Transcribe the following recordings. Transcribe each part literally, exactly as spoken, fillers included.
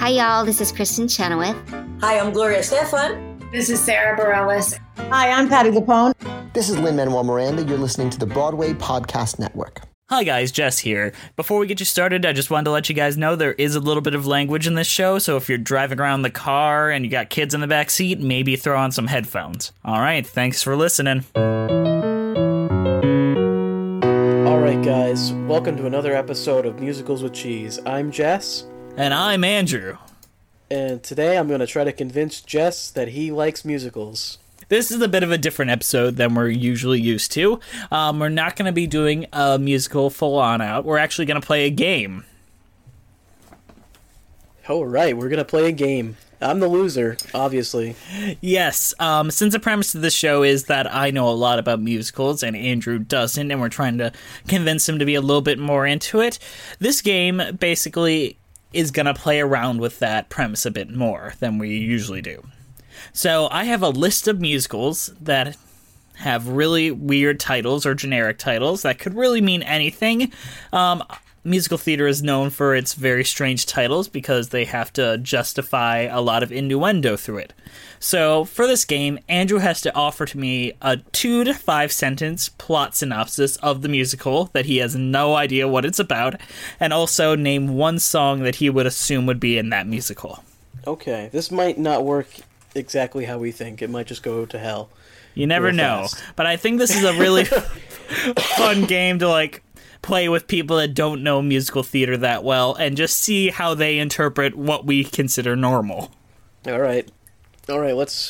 Hi, y'all. This is Kristen Chenoweth. Hi, I'm Gloria Stefan. This is Sarah Bareilles. Hi, I'm Patti LuPone. This is Lin-Manuel Miranda. You're listening to the Broadway Podcast Network. Hi guys, Jess here. Before we get you started, I just wanted to let you guys know there is a little bit of language in this show, so if you're driving around the car and you got kids in the back seat, maybe throw on some headphones. Alright, thanks for listening. Alright guys, welcome to another episode of Musicals with Cheese. I'm Jess. And I'm Andrew. And today I'm going to try to convince Jess that he likes musicals. This is a bit of a different episode than we're usually used to. Um, we're not going to be doing a musical full on out. We're actually going to play a game. Oh, right. We're going to play a game. I'm the loser, obviously. Yes. Um, since the premise of the show is that I know a lot about musicals and Andrew doesn't, and we're trying to convince him to be a little bit more into it, this game basically is going to play around with that premise a bit more than we usually do. So I have a list of musicals that have really weird titles or generic titles that could really mean anything. Um, musical theater is known for its very strange titles because they have to justify a lot of innuendo through it. So for this game, Andrew has to offer to me a two to five sentence plot synopsis of the musical that he has no idea what it's about, and also name one song that he would assume would be in that musical. Okay, this might not work exactly how we think. It might just go to hell. You never know. Fast. But I think this is a really fun game to like play with people that don't know musical theater that well and just see how they interpret what we consider normal. All right. All right, let's...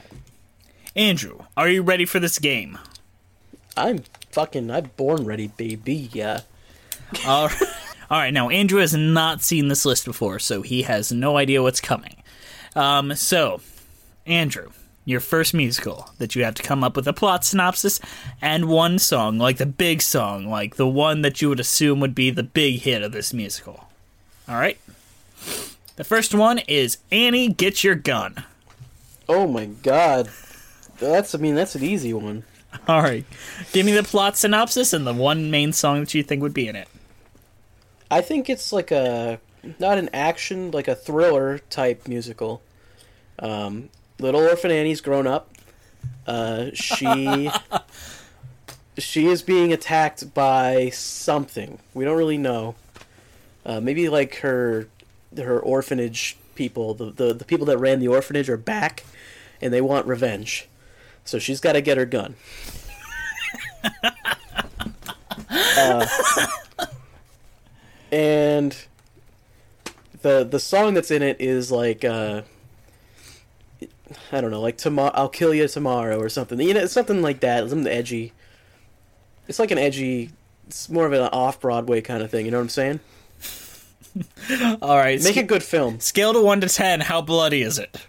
Andrew, are you ready for this game? I'm fucking... I'm born ready, baby, yeah. All right. All right, now, Andrew has not seen this list before, so he has no idea what's coming. Um, so, Andrew, your first musical that you have to come up with a plot synopsis and one song, like the big song, like the one that you would assume would be the big hit of this musical. All right? The first one is Annie, Get Your Gun. Oh my god. That's, I mean, that's an easy one. All right. Give me the plot synopsis and the one main song that you think would be in it. I think it's like a, not an action, like a thriller type musical. Um, little Orphan Annie's grown up. Uh, she, she is being attacked by something. We don't really know. Uh, maybe like her, her orphanage people, the, the, the people that ran the orphanage are back, and they want revenge. So she's got to get her gun. uh, and the the song that's in it is like uh, I don't know, like tomorrow I'll kill you tomorrow or something. You know, it's something like that. Something edgy. It's like an edgy. It's more of an off-Broadway kind of thing. You know what I'm saying? All right, make sc- a good film. Scale to one to ten. How bloody is it?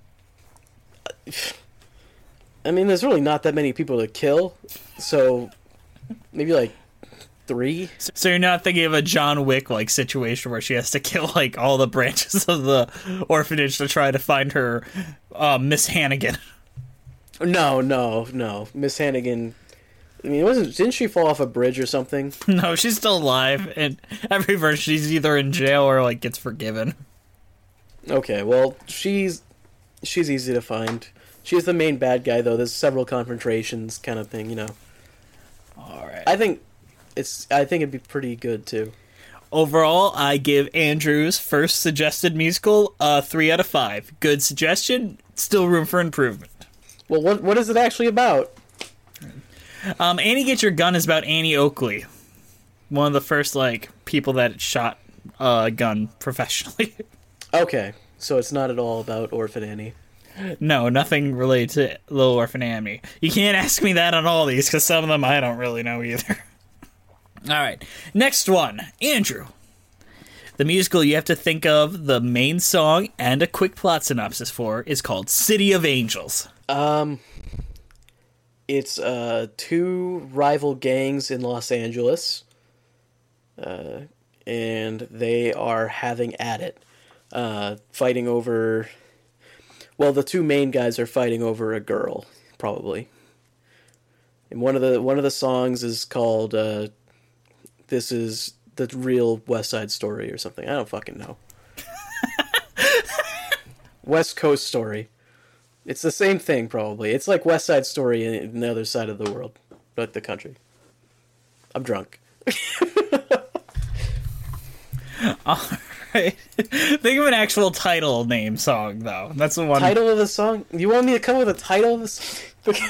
I mean, there's really not that many people to kill, so maybe like three. So you're not thinking of a John Wick like situation where she has to kill like all the branches of the orphanage to try to find her uh, Miss Hannigan? No, no, no. Miss Hannigan. I mean, it wasn't didn't she fall off a bridge or something? No, she's still alive, and every verse she's either in jail or like gets forgiven. Okay, well, she's she's easy to find. She's the main bad guy, though. There's several confrontations, kind of thing, you know. All right. I think it's. I think it'd be pretty good too. Overall, I give Andrew's first suggested musical a three out of five. Good suggestion. Still room for improvement. Well, what what is it actually about? Um, Annie Get Your Gun is about Annie Oakley, one of the first like people that shot a gun professionally. Okay, so it's not at all about Orphan Annie. No, nothing related to Little Orphan Annie. You can't ask me that on all these, because some of them I don't really know either. Alright, next one. Andrew. The musical you have to think of the main song and a quick plot synopsis for is called City of Angels. Um, it's uh, two rival gangs in Los Angeles, uh, and they are having at it, uh, fighting over... Well, the two main guys are fighting over a girl, probably. And one of the one of the songs is called uh, "This Is the Real West Side Story" or something. I don't fucking know. West Coast Story. It's the same thing, probably. It's like West Side Story in the other side of the world, but the country. I'm drunk. All right. Think of an actual title name song, though. That's the one. Title of the song? You want me to come with a title of the song?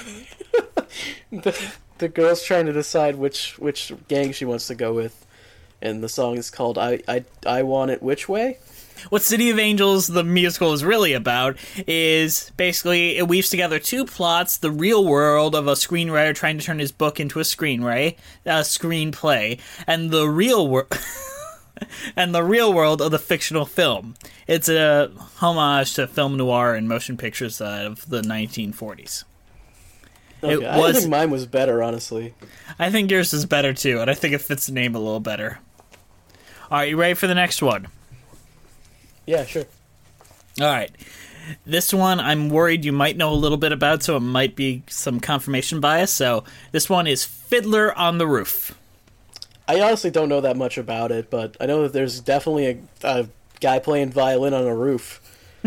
the, the girl's trying to decide which which gang she wants to go with, and the song is called I, I, I Want It Which Way? What City of Angels, the musical, is really about is basically it weaves together two plots: the real world of a screenwriter trying to turn his book into a screenwrite, a screenplay, and the real world, and the real world of the fictional film. It's a homage to film noir and motion pictures of the nineteen forties. Okay, It I was. think mine was better, honestly. I think yours is better too, and I think it fits the name a little better. All right, you ready for the next one? Yeah, sure. All right. This one I'm worried you might know a little bit about, so it might be some confirmation bias. So this one is Fiddler on the Roof. I honestly don't know that much about it, but I know that there's definitely a, a guy playing violin on a roof.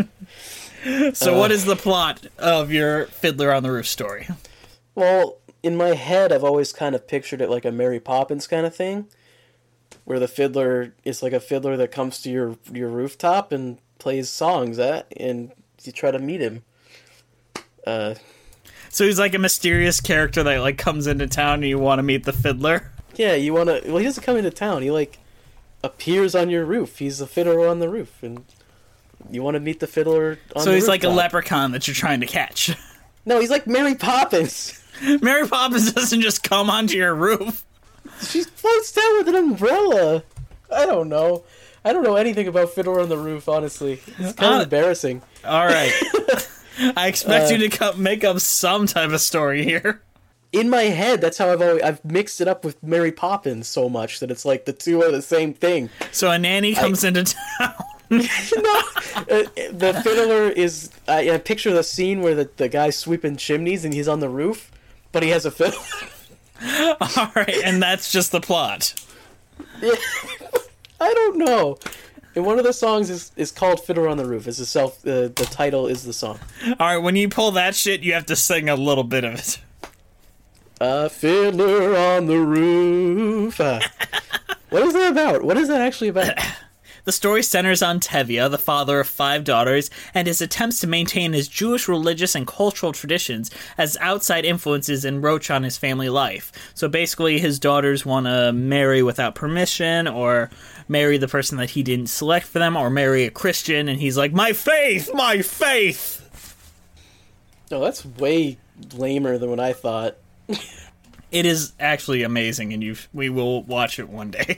So Uh, what is the plot of your Fiddler on the Roof story? Well, in my head, I've always kind of pictured it like a Mary Poppins kind of thing, where the fiddler is like a fiddler that comes to your your rooftop and plays songs at, and you try to meet him. Uh, So he's like a mysterious character that like comes into town and you want to meet the fiddler? yeah, you want to... Well, he doesn't come into town. He, like, appears on your roof. He's the fiddler on the roof, and you want to meet the fiddler on So the he's like a rooftop. leprechaun that you're trying to catch. No, he's like Mary Poppins. Mary Poppins doesn't just come onto your roof. She floats down with an umbrella. I don't know. I don't know anything about Fiddler on the Roof, honestly. It's kind of Uh, embarrassing. All right. I expect Uh, you to come make up some type of story here. In my head, that's how I've always I've mixed it up with Mary Poppins so much that it's like the two are the same thing. So a nanny comes into town. no, uh, the fiddler is. I, I picture the scene where the the guy's sweeping chimneys and he's on the roof, but he has a fiddle. All right, and that's just the plot. Yeah. I don't know. And one of the songs is, is called "Fiddler on the Roof." Is the self uh, the title is the song. All right, when you pull that shit, you have to sing a little bit of it. A fiddler on the roof. Uh, what is that about? What is that actually about? The story centers on Tevye, the father of five daughters, and his attempts to maintain his Jewish religious and cultural traditions as outside influences encroach on his family life. So basically, his daughters want to marry without permission, or marry the person that he didn't select for them, or marry a Christian, and he's like, my faith, my faith! No, that's way lamer than what I thought. It is actually amazing, and you we will watch it one day.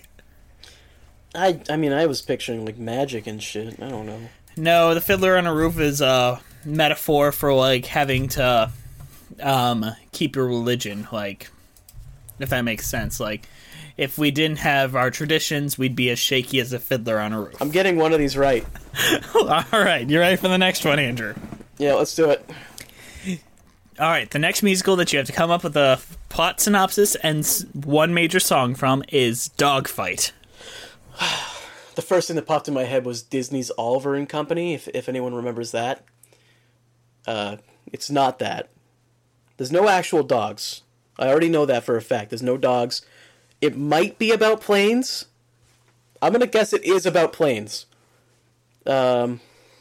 I I mean, I was picturing like magic and shit. I don't know. No, the Fiddler on a Roof is a metaphor for, like, having to um, keep your religion, like, if that makes sense. Like, if we didn't have our traditions, we'd be as shaky as a fiddler on a roof. I'm getting one of these right. All right, you ready for the next one, Andrew? Yeah, let's do it. All right, the next musical that you have to come up with a plot synopsis and s- one major song from is Dogfight. The first thing that popped in my head was Disney's Oliver and Company, if if anyone remembers that. Uh, it's not that. There's no actual dogs. I already know that for a fact. There's no dogs. It might be about planes. I'm gonna guess it is about planes. Um,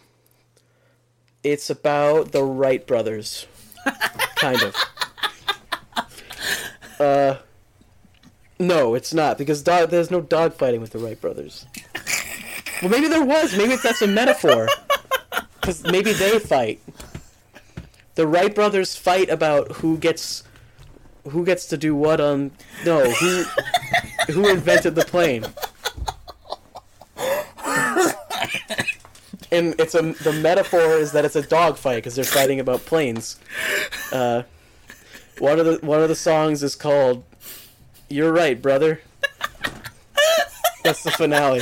it's about the Wright brothers. Kind of. Uh, no, it's not, because dog, there's no dog fighting with the Wright brothers. Well, maybe there was. Maybe that's a metaphor. Because maybe they fight. The Wright brothers fight about who gets who gets to do what on... No, who who invented the plane. And it's a the metaphor is that it's a dog fight because they're fighting about planes. Uh, one of the one of the songs is called "You're Right, Brother." That's the finale.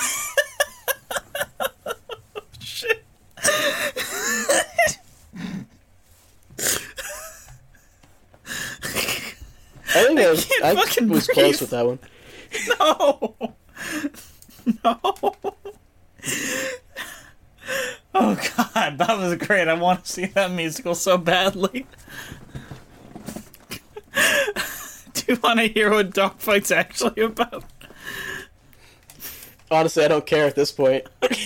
Shit. I think I, was, can't I fucking was breathe. close with that one. No. No. Oh god, that was great. I want to see that musical so badly. Do you want to hear what Dogfight's actually about? Honestly, I don't care at this point.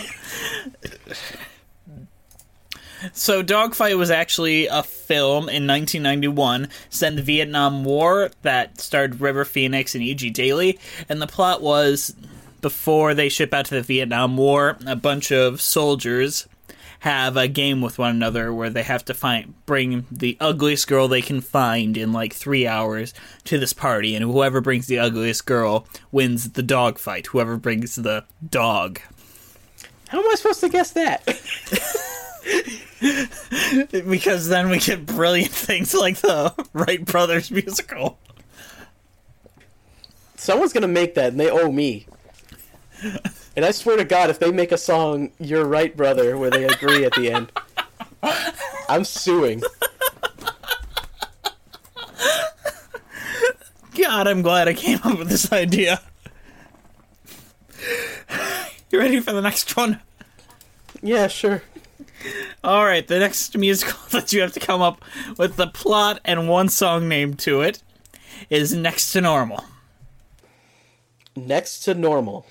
So Dogfight was actually a film in nineteen ninety-one set in the Vietnam War that starred River Phoenix and E G. Daily, and the plot was, before they ship out to the Vietnam War, a bunch of soldiers have a game with one another where they have to find bring the ugliest girl they can find in like three hours to this party, and whoever brings the ugliest girl wins the dog fight. Whoever brings the dog. How am I supposed to guess that? Because then we get brilliant things like the Wright Brothers musical. Someone's gonna make that, and they owe me. And I swear to God, if they make a song, "You're Right, Brother," where they agree at the end, I'm suing. God, I'm glad I came up with this idea. You ready for the next one? Yeah, sure. Alright, the next musical that you have to come up with the plot and one song named to it is Next to Normal. Next to Normal.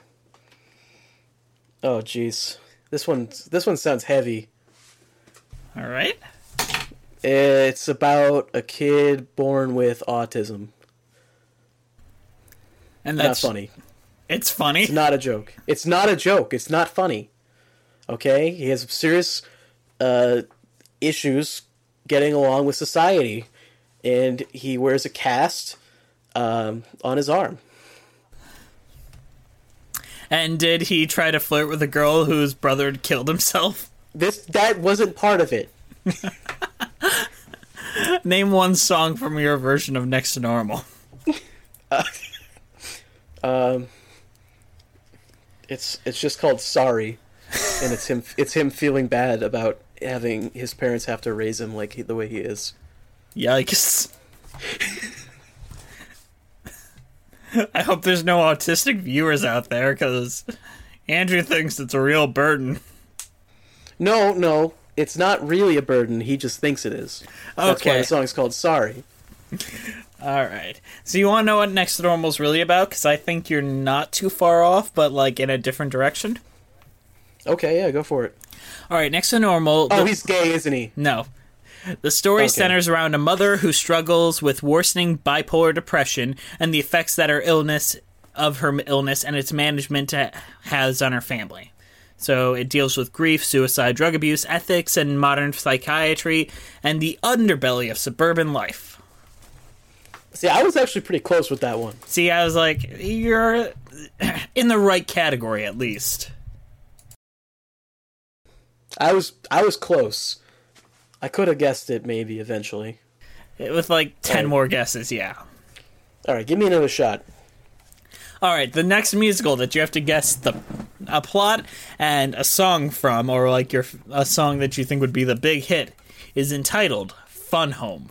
Oh, jeez. This one, this one sounds heavy. Alright. It's about a kid born with autism. And that's not funny. It's funny. It's not a joke. It's not a joke. It's not funny. Okay? He has serious uh, issues getting along with society. And he wears a cast um, on his arm. And did he try to flirt with a girl whose brother had killed himself? This That wasn't part of it. Name one song from your version of Next to Normal. Uh, um, it's it's just called Sorry, and it's him it's him feeling bad about having his parents have to raise him like he, the way he is. Yikes. I hope there's no autistic viewers out there, because Andrew thinks it's a real burden. No, no, it's not really a burden. He just thinks it is. That's Okay. why the song's called Sorry. Alright. So you want to know what Next to Normal is really about? Because I think you're not too far off, but like in a different direction. Okay, yeah, go for it. Alright, Next to Normal... Oh, the- he's gay, isn't he? No. The story Okay. centers around a mother who struggles with worsening bipolar depression and the effects that her illness of her illness and its management ha- has on her family. So it deals with grief, suicide, drug abuse, ethics, and modern psychiatry, and the underbelly of suburban life. See, I was actually pretty close with that one. See, I was like, you're in the right category, at least. I was I was close. I could have guessed it maybe eventually. With like ten Alright. more guesses, yeah. All right, give me another shot. Alright, the next musical that you have to guess the a plot and a song from, or like your a song that you think would be the big hit, is entitled Fun Home.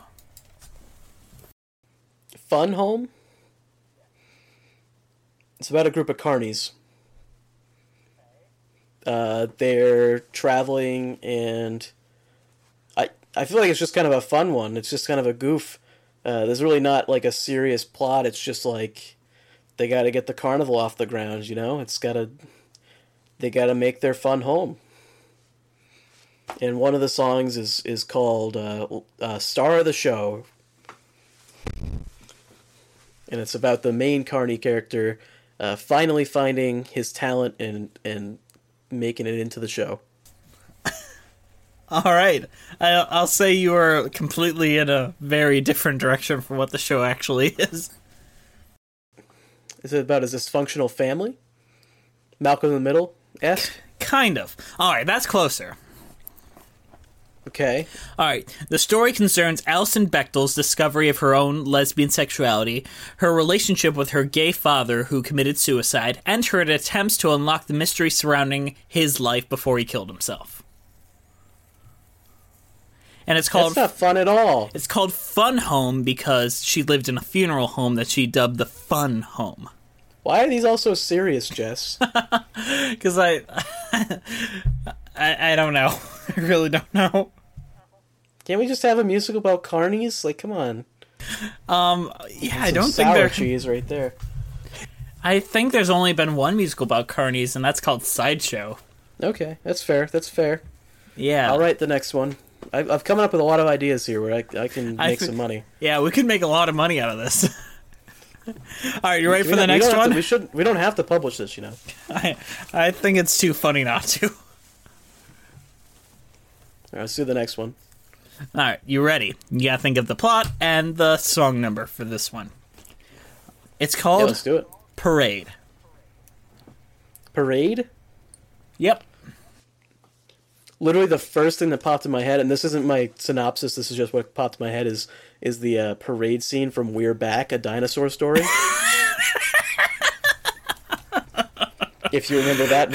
Fun Home? It's about a group of carnies. Uh, they're traveling, and I I feel like it's just kind of a fun one. It's just kind of a goof. Uh, there's really not like a serious plot. It's just like they got to get the carnival off the ground. You know, it's got to they got to make their fun home. And one of the songs is is called uh, uh, "Star of the Show." And it's about the main carny character uh, finally finding his talent and and making it into the show. All right, I, I'll say you are completely in a very different direction from what the show actually is. Is it about a dysfunctional family? Malcolm in the Middle? Yes? Kind of. All right, that's closer. Okay. All right. The story concerns Alison Bechdel's discovery of her own lesbian sexuality, her relationship with her gay father who committed suicide, and her attempts to unlock the mystery surrounding his life before he killed himself. And it's called That's not fun at all. It's called Fun Home because she lived in a funeral home that she dubbed the Fun Home. Why are these all so serious, Jess? Because I, I, I don't know. I really don't know. Can't we just have a musical about carnies? Like, come on. Um, yeah, I Some don't think sour there. cheese right there. I think there's only been one musical about carnies, and that's called Sideshow. Okay, that's fair. That's fair. Yeah. I'll write the next one. I've, I've come up with a lot of ideas here where I, I can I make thi- some money. Yeah, we could make a lot of money out of this. All right, you ready We for the don't- we next don't have one? to- we should. We don't have to publish this, you know. I, I think it's too funny not to. All right, let's do the next one. All right, you ready? You gotta think of the plot and the song number for this one. It's Yeah, called let's do it. Parade. Parade? Yep. Literally the first thing that popped in my head, and this isn't my synopsis, this is just what popped in my head, is is the uh, parade scene from We're Back, A Dinosaur Story. If you remember that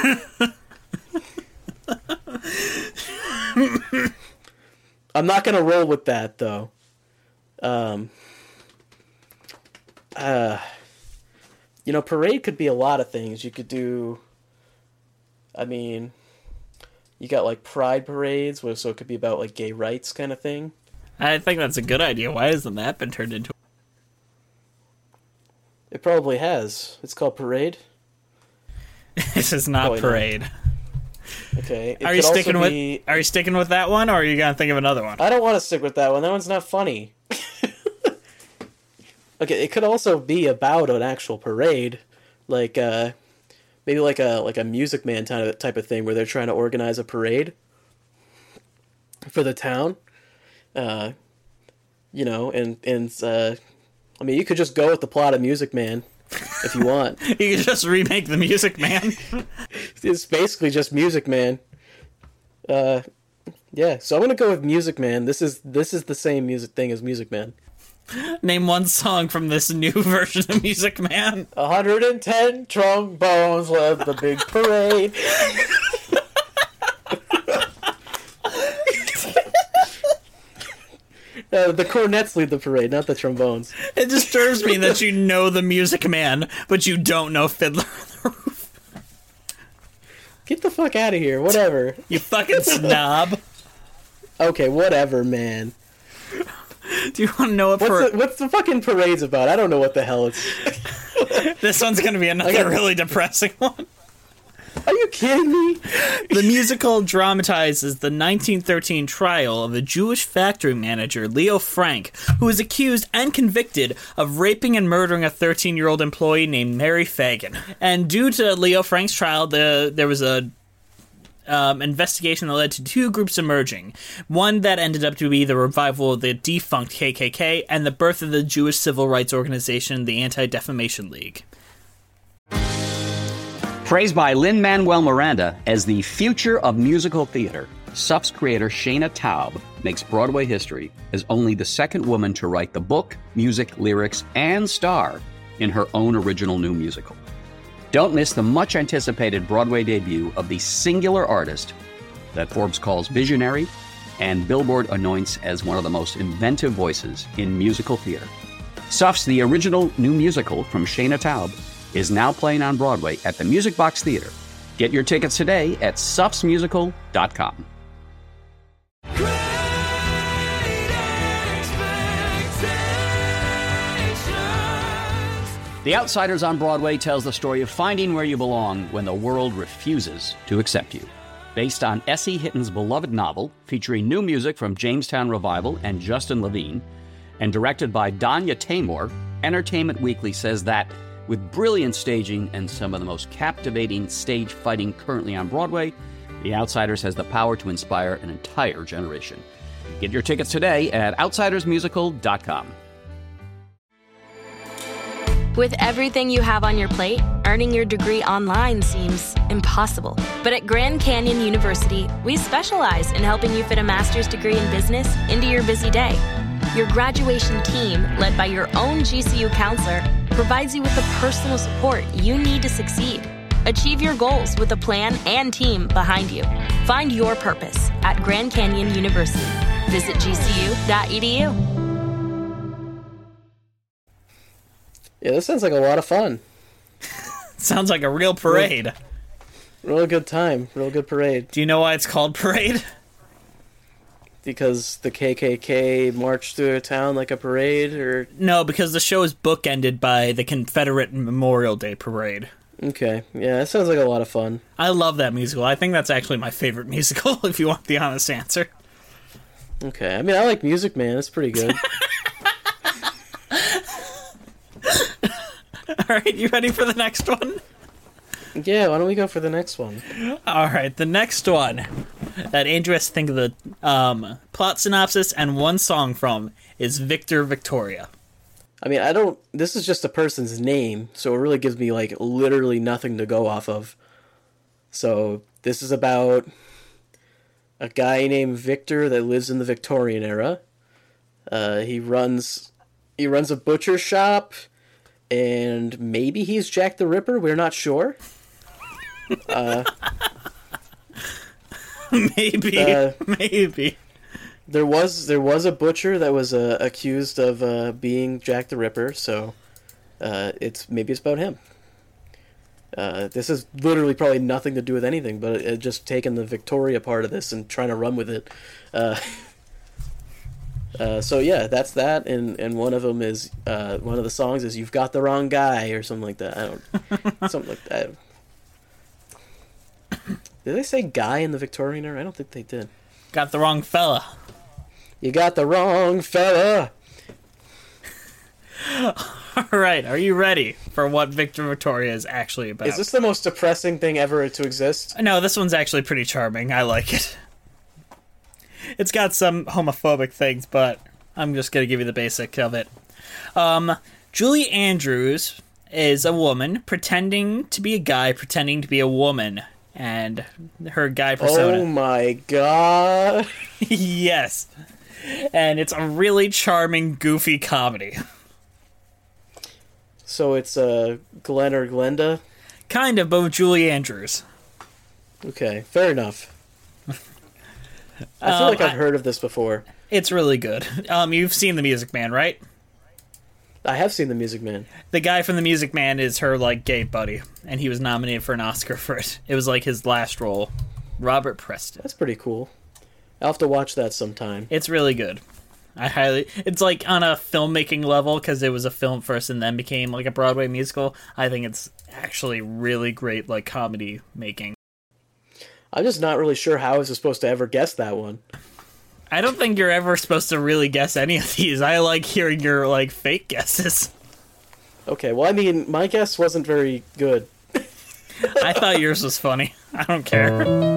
movie. I'm not going to roll with that, though. Um, uh, you know, parade could be a lot of things. You could do... I mean... You got, like, pride parades, where so it could be about, like, gay rights kind of thing. I think that's a good idea. Why hasn't that been turned into... It probably has. It's called Parade. This is not Probably not. Parade. Okay. It Are you could also sticking with be- Are you sticking with that one, or are you gonna think of another one? I don't want to stick with that one. That one's not funny. Okay, it could also be about an actual parade, like uh, maybe like a like a Music Man type of type of thing, where they're trying to organize a parade for the town. Uh, you know, and and uh, I mean, you could just go with the plot of Music Man if you want. You can just remake the Music Man. It's basically just Music Man. Uh, yeah. So I'm gonna go with Music Man. This is this is the same music thing as Music Man. Name one song from this new version of Music Man. one hundred ten trombones led the big parade. Uh, the cornets lead the parade, not the trombones. It disturbs me that you know the Music Man, but you don't know Fiddler on the Roof. Get the fuck out of here. Whatever. You fucking snob. Okay, whatever, man. Do you want to know what What's par- the, what's the fucking parade's about? I don't know what the hell it's... This one's going to be another got- really depressing one. Are you kidding me? The musical dramatizes the nineteen thirteen trial of a Jewish factory manager, Leo Frank, who was accused and convicted of raping and murdering a thirteen-year-old employee named Mary Fagan. And due to Leo Frank's trial, the, there was a um, investigation that led to two groups emerging. One that ended up to be the revival of the defunct K K K, and the birth of the Jewish civil rights organization, the Anti-Defamation League. Praised by Lin-Manuel Miranda as the future of musical theater, S U F's creator Shana Taub makes Broadway history as only the second woman to write the book, music, lyrics, and star in her own original new musical. Don't miss the much-anticipated Broadway debut of the singular artist that Forbes calls visionary and Billboard anoints as one of the most inventive voices in musical theater. S U F's The Original New Musical from Shana Taub is now playing on Broadway at the Music Box Theater. Get your tickets today at suffs musical dot com. The Outsiders on Broadway tells the story of finding where you belong when the world refuses to accept you. Based on Essie Hitton's beloved novel, featuring new music from Jamestown Revival and Justin Levine, and directed by Danya Taymor, Entertainment Weekly says that with brilliant staging and some of the most captivating stage fighting currently on Broadway, The Outsiders has the power to inspire an entire generation. Get your tickets today at outsiders musical dot com. With everything you have on your plate, earning your degree online seems impossible. But at Grand Canyon University, we specialize in helping you fit a master's degree in business into your busy day. Your graduation team, led by your own G C U counselor, provides you with the personal support you need to succeed. Achieve your goals with a plan and team behind you. Find your purpose at Grand Canyon University. Visit g c u dot e d u. Yeah, this sounds like a lot of fun. Sounds like a real parade. Real good time. Real good parade. Do you know why it's called Parade? Because the K K K marched through a town like a parade, or... No, because the show is bookended by the Confederate Memorial Day Parade. Okay, yeah, that sounds like a lot of fun. I love that musical. I think that's actually my favorite musical, if you want the honest answer. Okay, I mean, I like Music Man. It's pretty good. Alright, you ready for the next one? Yeah, why don't we go for the next one? Alright, the next one that Andrew has to think of the um, plot synopsis and one song from is Victor Victoria. I mean, I don't... This is just a person's name, so it really gives me, like, literally nothing to go off of. So, this is about a guy named Victor that lives in the Victorian era. Uh, he runs... He runs a butcher shop, and maybe he's Jack the Ripper, we're not sure. Uh... maybe, uh, maybe. There was there was a butcher that was uh, accused of uh, being Jack the Ripper, so uh, it's maybe it's about him. Uh, this is literally probably nothing to do with anything, but it, it just taking the Victoria part of this and trying to run with it. Uh, uh, so yeah, that's that, and, and one of them is uh, one of the songs is "You've Got the Wrong Guy" or something like that. I don't something like that. Did they say guy in the Victorian era? I don't think they did. Got the wrong fella. You got the wrong fella. Alright, are you ready for what Victor Victoria is actually about? Is this the most depressing thing ever to exist? No, this one's actually pretty charming. I like it. It's got some homophobic things, but I'm just going to give you the basic of it. Um, Julie Andrews is a woman pretending to be a guy, pretending to be a woman. And her guy persona. Oh my god. Yes. And it's a really charming, goofy comedy. So it's uh, Glenn or Glenda? Kind of, but with Julie Andrews. Okay, fair enough. I feel um, like I've I, heard of this before. It's really good. Um, you've seen The Music Man, right? I have seen The Music Man. The guy from The Music Man is her, like, gay buddy, and he was nominated for an Oscar for it. It was, like, his last role. Robert Preston. That's pretty cool. I'll have to watch that sometime. It's really good. I highly... It's, like, on a filmmaking level, because it was a film first and then became, like, a Broadway musical. I think it's actually really great, like, comedy making. I'm just not really sure how I was supposed to ever guess that one. I don't think you're ever supposed to really guess any of these. I like hearing your, like, fake guesses. Okay, well, I mean, my guess wasn't very good. I thought yours was funny. I don't care.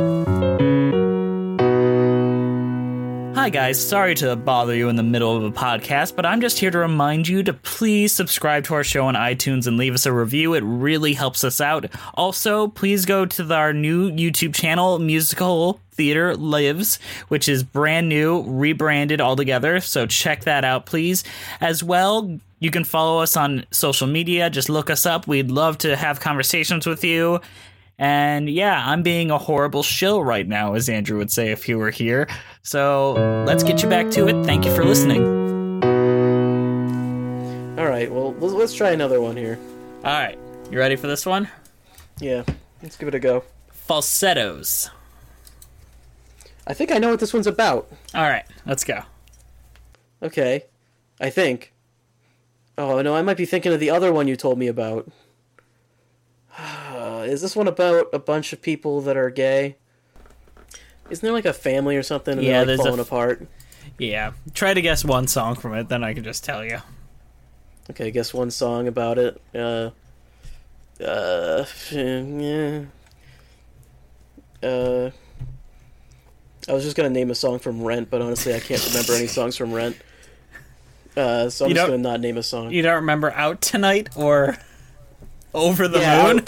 Hi guys, sorry to bother you in the middle of a podcast, but I'm just here to remind you to please subscribe to our show on iTunes and leave us a review. It really helps us out. Also, please go to the, our new YouTube channel, Musical Theater Lives, which is brand new, rebranded altogether, so check that out, please. As well, you can follow us on social media. Just look us up. We'd love to have conversations with you. And yeah, I'm being a horrible shill right now, as Andrew would say if he were here. So let's get you back to it. Thank you for listening. All right, well, let's try another one here. All right, you ready for this one? Yeah, let's give it a go. Falsettos. I think I know what this one's about. All right, let's go. Okay, I think. Oh, no, I might be thinking of the other one you told me about. Is this one about a bunch of people that are gay? Isn't there like a family or something and yeah, they're like falling f- apart? Yeah. Try to guess one song from it, then I can just tell you. Okay, guess one song about it. Uh, uh, yeah. Uh, I was just gonna name a song from Rent, but honestly I can't remember any songs from Rent. Uh, so I'm you just gonna not name a song. You don't remember Out Tonight or Over the yeah, Moon?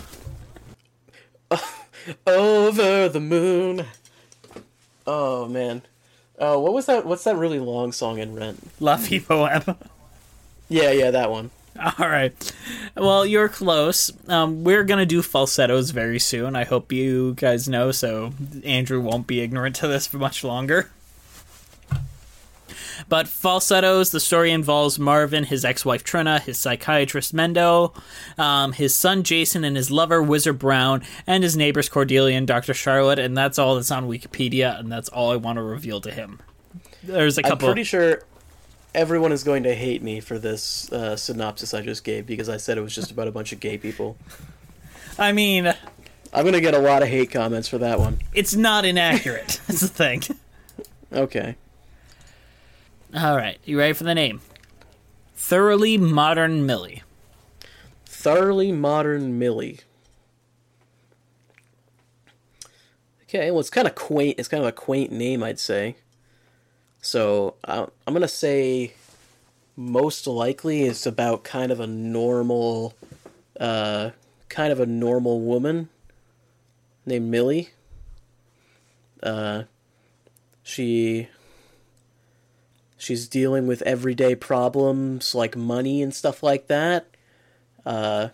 Over the Moon. Oh man. Oh, what was that? What's that really long song in Rent? La Vie Poème. Yeah, yeah, that one. All right. Well, you're close. Um, we're going to do falsettos very soon. I hope you guys know, so Andrew won't be ignorant to this for much longer. But falsettos, the story involves Marvin, his ex-wife Trina, his psychiatrist Mendo, um, his son Jason, and his lover Wizard Brown, and his neighbors Cordelia and Doctor Charlotte, and that's all that's on Wikipedia, and that's all I want to reveal to him. There's a couple... I'm pretty sure everyone is going to hate me for this uh, synopsis I just gave, because I said it was just about a bunch of gay people. I mean... I'm going to get a lot of hate comments for that one. It's not inaccurate. That's the thing. Okay. All right. You ready for the name? Thoroughly Modern Millie. Thoroughly Modern Millie. Okay, well, it's kind of quaint. It's kind of a quaint name, I'd say. So, uh, I'm going to say most likely it's about kind of a normal, uh, kind of a normal woman named Millie. Uh, she, she's dealing with everyday problems like money and stuff like that. Uh,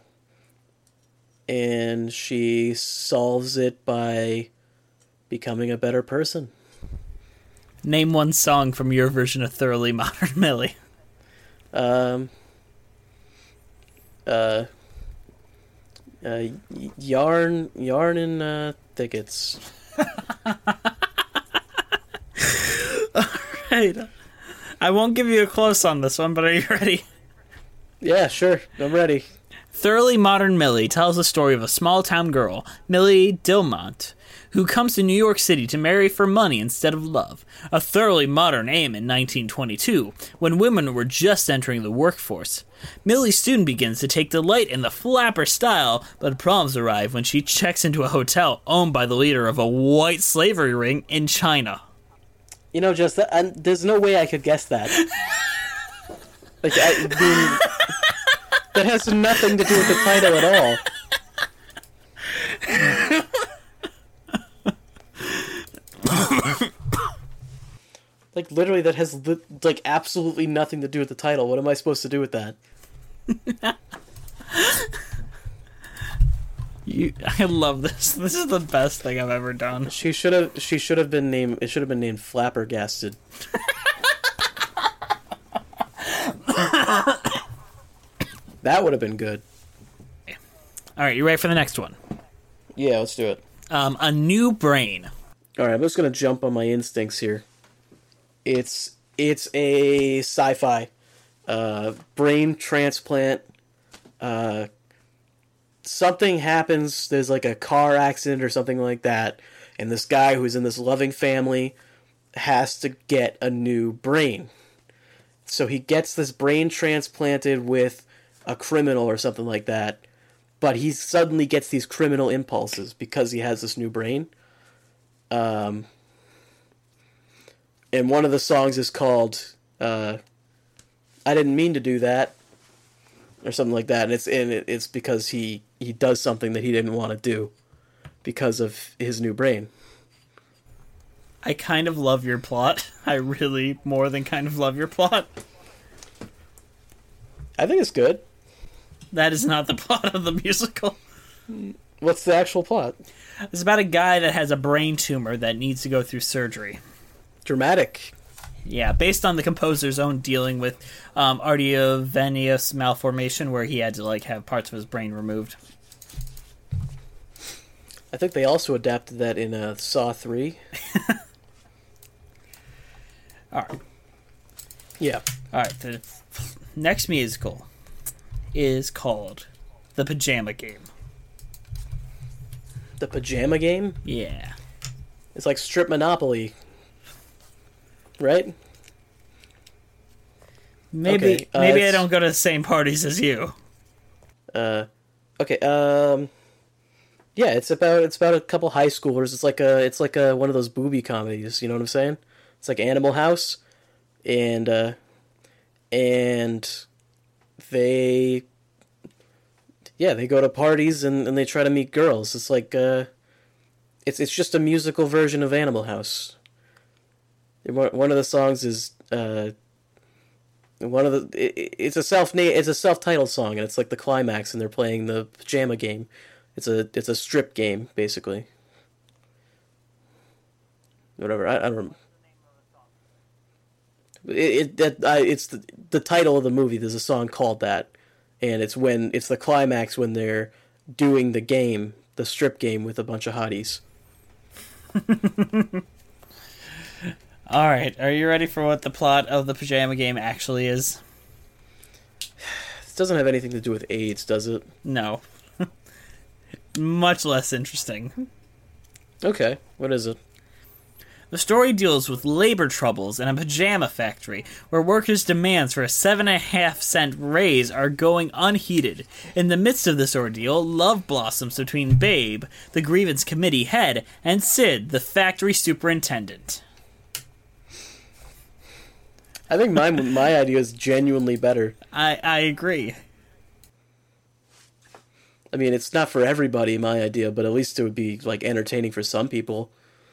and she solves it by becoming a better person. Name one song from your version of Thoroughly Modern Millie. Um, uh, uh, yarn, yarn and uh, thickets. All right. I won't give you a close on this one, but are you ready? Yeah, sure. I'm ready. Thoroughly Modern Millie tells the story of a small-town girl, Millie Dilmont, who comes to New York City to marry for money instead of love. A thoroughly modern aim in nineteen twenty-two, when women were just entering the workforce. Millie soon begins to take delight in the flapper style, but problems arrive when she checks into a hotel owned by the leader of a white slavery ring in China. You know, just that, I, there's no way I could guess that. Like, I mean, that has nothing to do with the title at all. Like, literally, that has, li- like, absolutely nothing to do with the title. What am I supposed to do with that? You, I love this. This is the best thing I've ever done. She should have. She should have been named. It should have been named Flappergasted. That would have been good. All right, you ready for the next one? Yeah, let's do it. Um, A New Brain. All right, I'm just gonna jump on my instincts here. It's it's a sci-fi uh, brain transplant. Uh, something happens. There's like a car accident or something like that, and this guy who's in this loving family has to get a new brain. So he gets this brain transplanted with a criminal or something like that, but he suddenly gets these criminal impulses because he has this new brain. Um, and one of the songs is called uh, "I Didn't Mean to Do That," or something like that, and it's and it, it's because he he does something that he didn't want to do because of his new brain. I kind of love your plot. I really more than kind of love your plot. I think it's good. That is not the plot of the musical. What's the actual plot? It's about a guy that has a brain tumor that needs to go through surgery. Dramatic. Yeah, based on the composer's own dealing with um, arteriovenous malformation, where he had to like have parts of his brain removed. I think they also adapted that in uh, Saw three. All right. Yeah. All right. The next musical is called The Pajama Game. The Pajama Game? Yeah. It's like Strip Monopoly. Right? Maybe Okay, uh, maybe I it's- don't go to the same parties as you. Uh, okay. Um, yeah, it's about it's about a couple high schoolers. It's like a it's like a one of those booby comedies. You know what I'm saying? It's like Animal House, and uh, and they yeah they go to parties and, and they try to meet girls. It's like uh, it's it's just a musical version of Animal House. One of the songs is uh, one of the it, it's a self it's a self-titled song, and it's like the climax, and they're playing the pajama game. It's a it's a strip game basically. Whatever. I, I don't. It, it that uh, it's the the title of the movie. There's a song called that, and it's when it's the climax when they're doing the game, the strip game with a bunch of hotties. All right, are you ready for what the plot of the pajama game actually is? This doesn't have anything to do with AIDS, does it? No. Much less interesting. Okay, what is it? The story deals with labor troubles in a pajama factory where workers' demands for a seven and a half cent raise are going unheeded. In the midst of this ordeal, love blossoms between Babe, the grievance committee head, and Sid, the factory superintendent. I think my my idea is genuinely better. I, I agree. I mean, it's not for everybody, my idea, but at least it would be like entertaining for some people.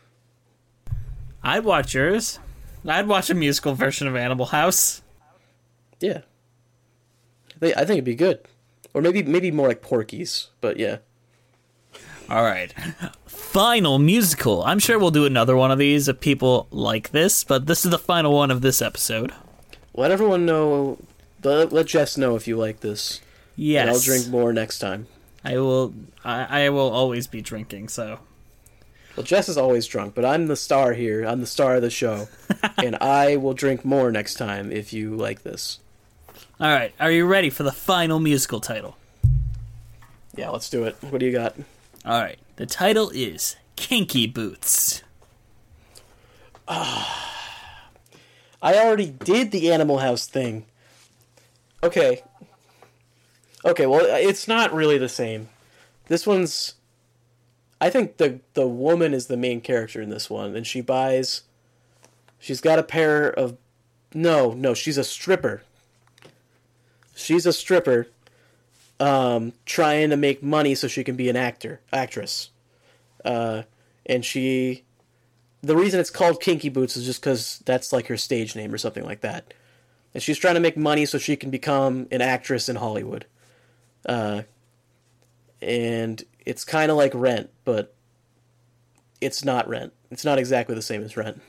I'd watch yours. I'd watch a musical version of Animal House. Yeah. I think, I think it'd be good. Or maybe maybe more like Porky's, but yeah. All right. Final musical. I'm sure we'll do another one of these if people like this, but this is the final one of this episode. Let everyone know, let, let Jess know if you like this. Yes. And I'll drink more next time. I will I, I will always be drinking, so... Well, Jess is always drunk, but I'm the star here. I'm the star of the show. And I will drink more next time if you like this. All right, are you ready for the final musical title? Yeah, let's do it. What do you got? All right, the title is Kinky Boots. I already did the Animal House thing. Okay. Okay, well, it's not really the same. This one's... I think the the woman is the main character in this one, and she buys... She's got a pair of... No, no, she's a stripper. She's a stripper um, trying to make money so she can be an actor, actress. Uh, and she... The reason it's called Kinky Boots is just because that's like her stage name or something like that. And she's trying to make money so she can become an actress in Hollywood. Uh, and it's kind of like Rent, but it's not Rent. It's not exactly the same as Rent.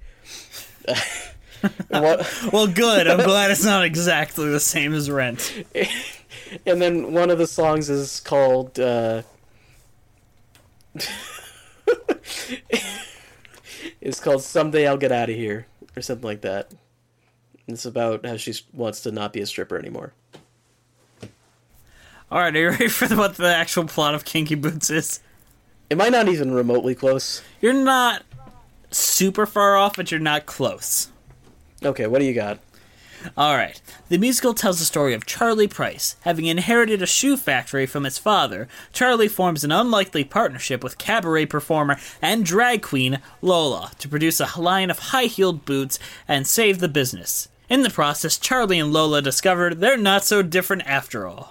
What? Well, good. I'm glad it's not exactly the same as Rent. And then one of the songs is called... Uh, it's called Someday I'll Get Out of Here, or something like that. It's about how she wants to not be a stripper anymore. Alright, are you ready for what the actual plot of Kinky Boots is? Am I not even remotely close? You're not super far off, but you're not close. Okay, what do you got? Alright, the musical tells the story of Charlie Price. Having inherited a shoe factory from his father, Charlie forms an unlikely partnership with cabaret performer and drag queen Lola to produce a line of high-heeled boots and save the business. In the process, Charlie and Lola discover they're not so different after all.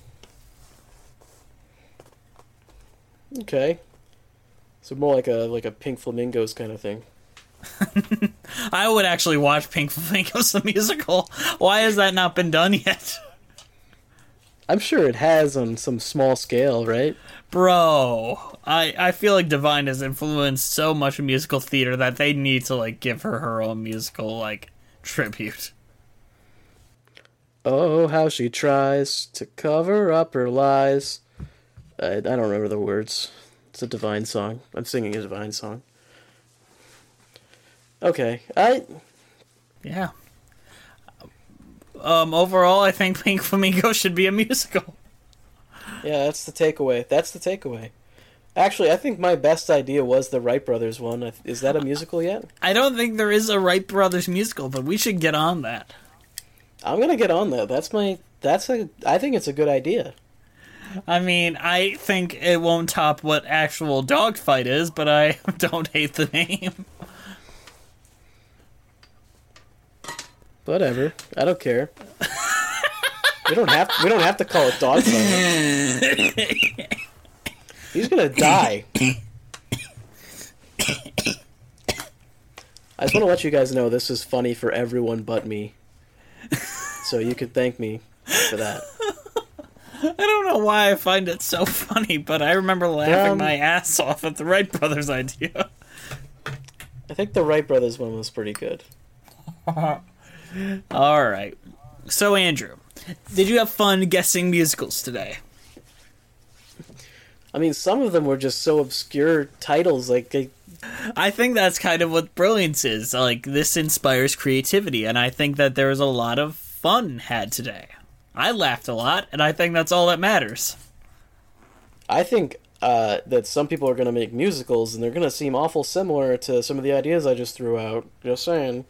Okay. So more like a like a Pink Flamingos kind of thing. I would actually watch Pink Flamingos the musical. Why has that not been done yet? I'm sure it has on some small scale, right? Bro, I, I feel like Divine has influenced so much musical theater that they need to like give her her own musical like tribute. Oh, how she tries to cover up her lies. I, I don't remember the words. It's a Divine song. I'm singing a Divine song. Okay, I... Yeah. Um, overall, I think Pink Flamingo should be a musical. Yeah, that's the takeaway. That's the takeaway. Actually, I think my best idea was the Wright Brothers one. Is that a musical yet? I don't think there is a Wright Brothers musical, but we should get on that. I'm gonna get on that. That's my... That's a... I think it's a good idea. I mean, I think it won't top what actual Dogfight is, but I don't hate the name. Whatever. I don't care. we don't have we don't have to call it Dogfight. He's gonna die. I just want to let you guys know this is funny for everyone but me. So you can thank me for that. I don't know why I find it so funny, but I remember laughing um, my ass off at the Wright Brothers idea. I think the Wright Brothers one was pretty good. All right. So, Andrew, did you have fun guessing musicals today? I mean, some of them were just so obscure titles, like... They... I think that's kind of what brilliance is. Like, this inspires creativity, and I think that there was a lot of fun had today. I laughed a lot, and I think that's all that matters. I think uh, that some people are going to make musicals, and they're going to seem awful similar to some of the ideas I just threw out. Just saying.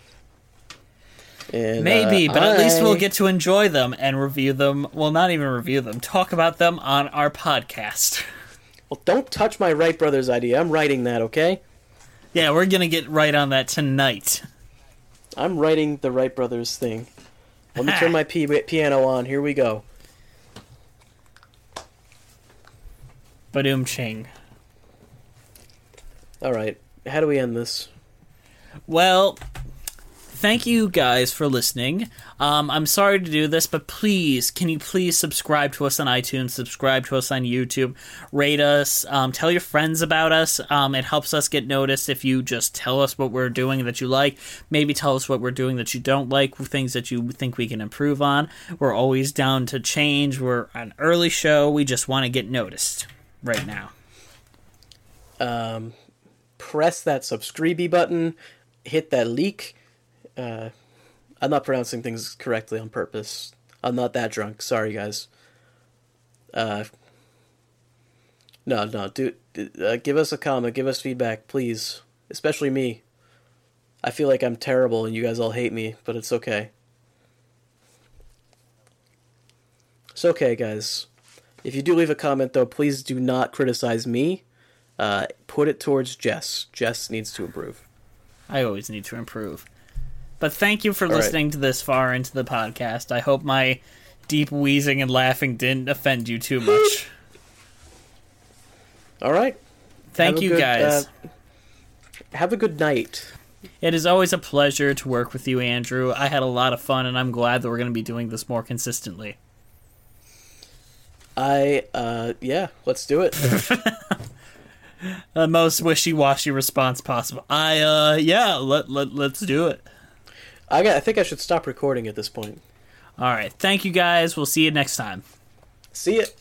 And, Maybe, uh, but at I... least we'll get to enjoy them and review them. Well, not even review them. Talk about them on our podcast. Well, don't touch my Wright Brothers idea. I'm writing that, okay? Yeah, we're going to get right on that tonight. I'm writing the Wright Brothers thing. Let me turn my p- piano on. Here we go. Badoom ching. All right. How do we end this? Well, thank you guys for listening. Um, I'm sorry to do this, but please, can you please subscribe to us on iTunes, subscribe to us on YouTube, rate us, um, tell your friends about us. Um, it helps us get noticed if you just tell us what we're doing that you like. Maybe tell us what we're doing that you don't like, things that you think we can improve on. We're always down to change. We're an early show. We just want to get noticed right now. Um, press that subscribe button, hit that leak. Uh, I'm not pronouncing things correctly on purpose. I'm not that drunk. Sorry, guys. Uh, no, no. Do uh, give us a comment. Give us feedback, please. Especially me. I feel like I'm terrible and you guys all hate me, but it's okay. It's okay, guys. If you do leave a comment, though, please do not criticize me. Uh, put it towards Jess. Jess needs to improve. I always need to improve. But thank you for All listening right. to this far into the podcast. I hope my deep wheezing and laughing didn't offend you too much. All right. Thank Have a you, good, guys. Uh, have a good night. It is always a pleasure to work with you, Andrew. I had a lot of fun, and I'm glad that we're going to be doing this more consistently. I, uh, yeah, let's do it. The most wishy-washy response possible. I, uh, yeah, let, let, let's do it. I, got, I think I should stop recording at this point. All right. Thank you, guys. We'll see you next time. See ya.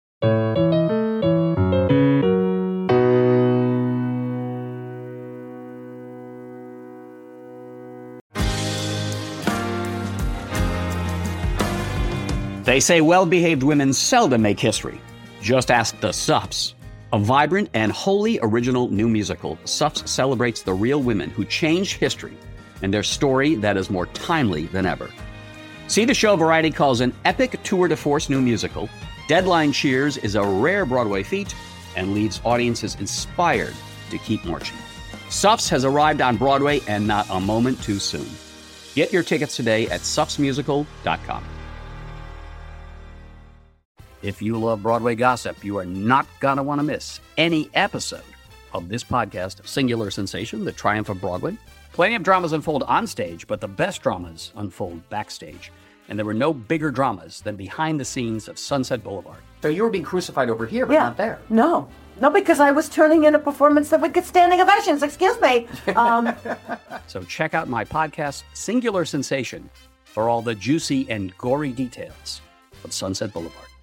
They say well-behaved women seldom make history. Just ask the Sups. A vibrant and wholly original new musical, Sups celebrates the real women who changed history and their story that is more timely than ever. See the show Variety calls an epic tour de force new musical. Deadline cheers is a rare Broadway feat and leaves audiences inspired to keep marching. Sups has arrived on Broadway and not a moment too soon. Get your tickets today at sups musical dot com. If you love Broadway gossip, you are not going to want to miss any episode of this podcast, Singular Sensation, The Triumph of Broadway. Plenty of dramas unfold on stage, but the best dramas unfold backstage. And there were no bigger dramas than behind the scenes of Sunset Boulevard. So you were being crucified over here, but yeah. not there. No. No, because I was turning in a performance that would get standing ovations. Excuse me. Um, So check out my podcast, Singular Sensation, for all the juicy and gory details of Sunset Boulevard.